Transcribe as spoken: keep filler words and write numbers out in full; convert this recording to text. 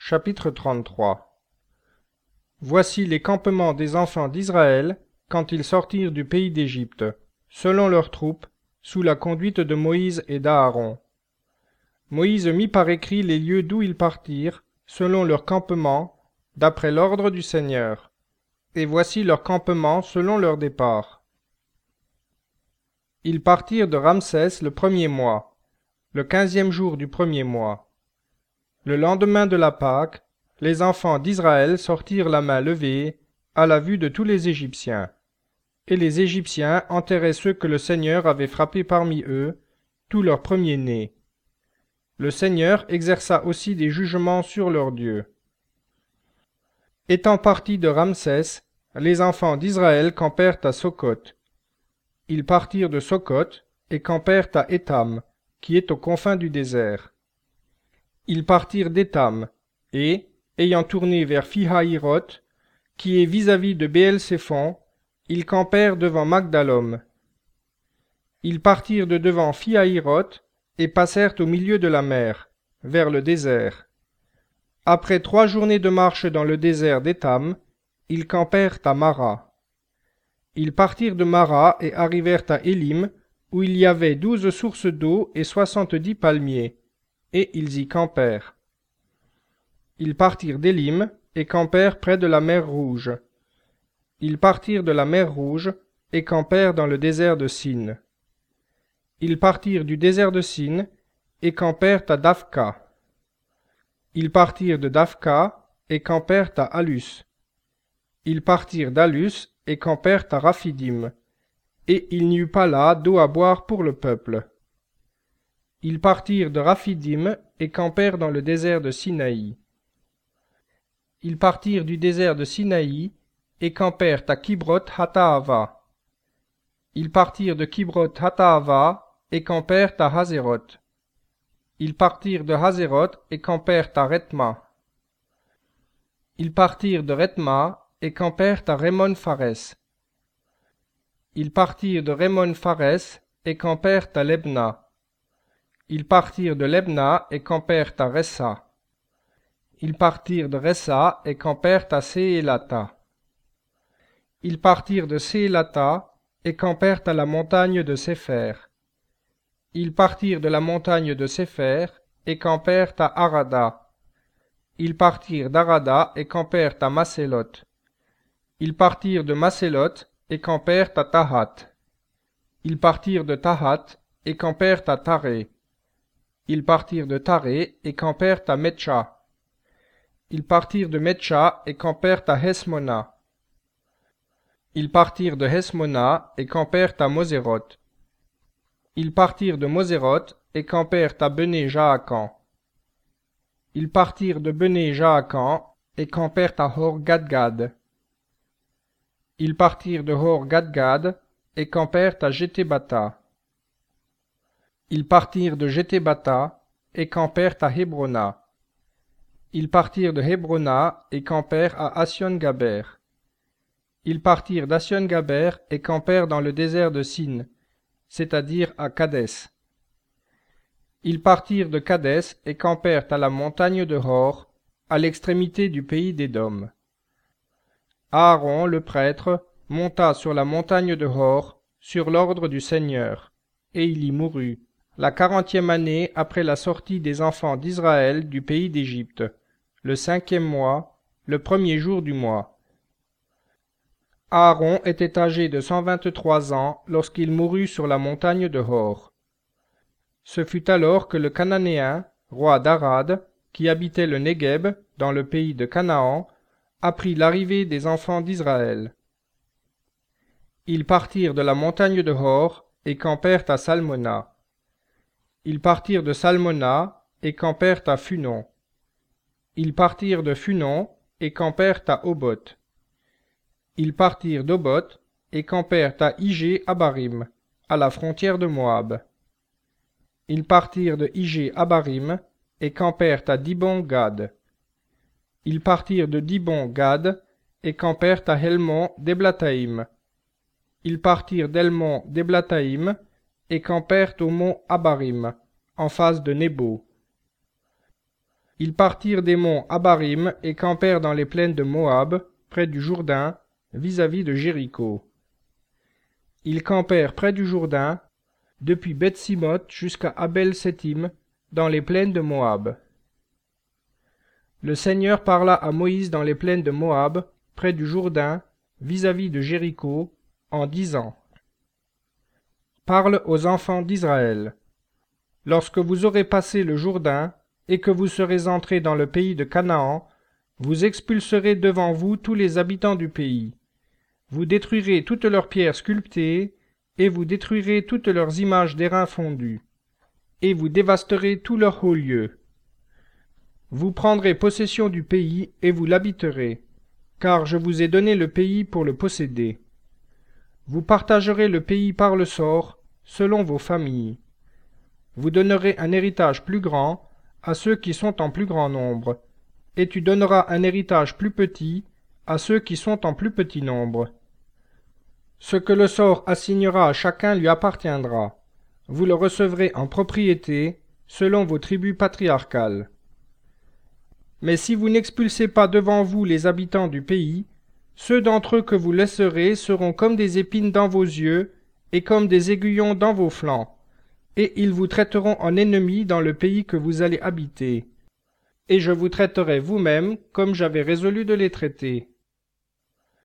Chapitre trente-trois. Voici les campements des enfants d'Israël quand ils sortirent du pays d'Égypte, selon leurs troupes, sous la conduite de Moïse et d'Aaron. Moïse mit par écrit les lieux d'où ils partirent, selon leurs campements, d'après l'ordre du Seigneur. Et voici leurs campements selon leur départ. Ils partirent de Ramsès le premier mois, le quinzième jour du premier mois. Le lendemain de la Pâque, les enfants d'Israël sortirent la main levée, à la vue de tous les Égyptiens. Et les Égyptiens enterraient ceux que le Seigneur avait frappés parmi eux, tous leurs premiers-nés. Le Seigneur exerça aussi des jugements sur leurs dieux. Étant partis de Ramsès, les enfants d'Israël campèrent à Socoth. Ils partirent de Socoth et campèrent à Étam, qui est aux confins du désert. Ils partirent d'Étam, et, ayant tourné vers Pi-Hahiroth, qui est vis-à-vis de Béel-Séphon, ils campèrent devant Magdalom. Ils partirent de devant Pi-Hahiroth et passèrent au milieu de la mer, vers le désert. Après trois journées de marche dans le désert d'Étam, ils campèrent à Mara. Ils partirent de Mara et arrivèrent à Élim, où il y avait douze sources d'eau et soixante-dix palmiers, et ils y campèrent. Ils partirent d'Élim et campèrent près de la mer Rouge. Ils partirent de la mer Rouge et campèrent dans le désert de Sin. Ils partirent du désert de Sin et campèrent à Dafka. Ils partirent de Dafka et campèrent à Alus. Ils partirent d'Alus et campèrent à Raphidim, et il n'y eut pas là d'eau à boire pour le peuple. Ils partirent de Raphidim et campèrent dans le désert de Sinaï. Ils partirent du désert de Sinaï et campèrent à Kibroth Hataava. Ils partirent de Kibroth Hataava et campèrent à Hazéroth. Ils partirent de Hazéroth et campèrent à Rethma. Ils partirent de Rethma et campèrent à Rémon-Pharès. Ils partirent de Rémon-Pharès et campèrent à Lebna. Ils partirent de Lebna et campèrent à Ressa. Ils partirent de Ressa et campèrent à Séélata. Ils partirent de Séélata et campèrent à la montagne de Sépher. Ils partirent de la montagne de Sépher et campèrent à Arada. Ils partirent d'Arada et campèrent à Macéloth. Ils partirent de Macéloth et campèrent à Tahat. Ils partirent de Tahat et campèrent à Taré. Ils partirent de Taré et campèrent à Metcha. Ils partirent de Metcha et campèrent à Hesmona. Ils partirent de Hesmona et campèrent à Moséroth. Ils partirent de Moséroth et campèrent à Bené Jaakan. Ils partirent de Bené Jaakan et campèrent à Hor-Gadgad. Ils partirent de Hor-Gadgad et campèrent à Jétébata. Ils partirent de Jétébata et campèrent à Hébrona. Ils partirent de Hébrona et campèrent à Assion-Gaber. Ils partirent d'Assion-Gaber et campèrent dans le désert de Sin, c'est-à-dire à Kadès. Ils partirent de Kadès et campèrent à la montagne de Hor, à l'extrémité du pays d'Édom. Aaron, le prêtre, monta sur la montagne de Hor, sur l'ordre du Seigneur, et il y mourut, la quarantième année après la sortie des enfants d'Israël du pays d'Égypte, le cinquième mois, le premier jour du mois. Aaron était âgé de cent vingt-trois ans lorsqu'il mourut sur la montagne de Hor. Ce fut alors que le Cananéen, roi d'Arad, qui habitait le Négueb, dans le pays de Canaan, apprit l'arrivée des enfants d'Israël. Ils partirent de la montagne de Hor et campèrent à Salmona. Ils partirent de Salmona et campèrent à Funon. Ils partirent de Funon et campèrent à Oboth. Ils partirent d'Oboth et campèrent à Ijé-Abarim, à la frontière de Moab. Ils partirent de Ijé-Abarim et campèrent à Dibon-Gad. Ils partirent de Dibon-Gad et campèrent à Helmon-Déblathaïm. Ils partirent d'Helmon-Déblathaïm et campèrent au mont Abarim, en face de Nébo. Ils partirent des monts Abarim et campèrent dans les plaines de Moab, près du Jourdain, vis-à-vis de Jéricho. Ils campèrent près du Jourdain, depuis Beth-Simoth jusqu'à Abel-Sétim, dans les plaines de Moab. Le Seigneur parla à Moïse dans les plaines de Moab, près du Jourdain, vis-à-vis de Jéricho, en disant : Parle aux enfants d'Israël. Lorsque vous aurez passé le Jourdain, et que vous serez entrés dans le pays de Canaan, vous expulserez devant vous tous les habitants du pays. Vous détruirez toutes leurs pierres sculptées, et vous détruirez toutes leurs images d'airain fondu, et vous dévasterez tous leurs hauts lieux. Vous prendrez possession du pays, et vous l'habiterez, car je vous ai donné le pays pour le posséder. Vous partagerez le pays par le sort, selon vos familles. Vous donnerez un héritage plus grand à ceux qui sont en plus grand nombre, et tu donneras un héritage plus petit à ceux qui sont en plus petit nombre. Ce que le sort assignera à chacun lui appartiendra. Vous le recevrez en propriété, selon vos tribus patriarcales. Mais si vous n'expulsez pas devant vous les habitants du pays, ceux d'entre eux que vous laisserez seront comme des épines dans vos yeux et comme des aiguillons dans vos flancs, et ils vous traiteront en ennemis dans le pays que vous allez habiter. Et je vous traiterai vous-même comme j'avais résolu de les traiter.